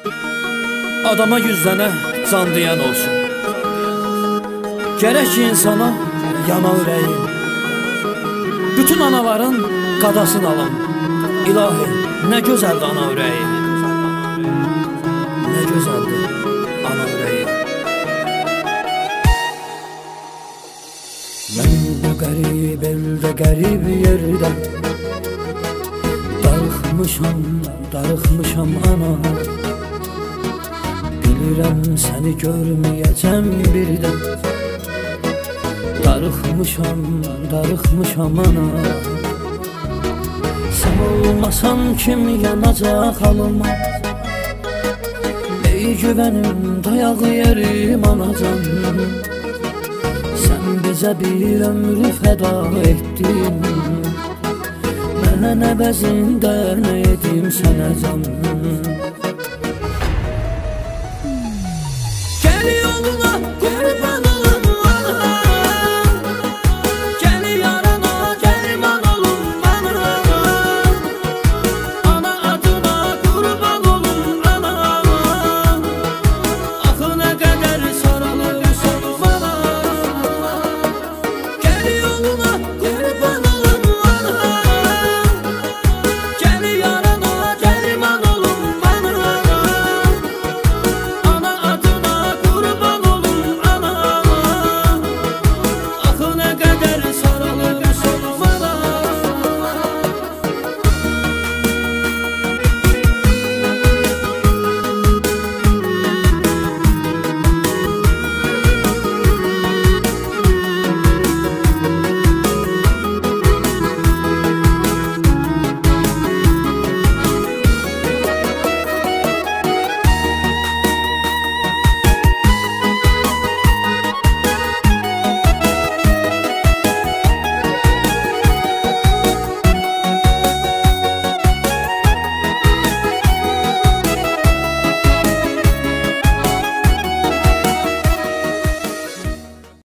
Adama 100 dənə can deyən olsun. Gərək ki insana yana ürəyi, bütün anaların qadasını alan. İlahi, nə gözəldir ana ürəyi, nə gözəldir ana ürəyi. Mən bu qərib eldə, qərib yerdə darıxmışam ana. Bilirəm səni görməyəcəm birdən. Darıxmışam ana. Sən olmasan kim yanacaq halıma? Ey güvənim, dayaq yerim anacan. Sən bizə bir ömrü fəda etdin. Mən əvəzində nə edim sənə can?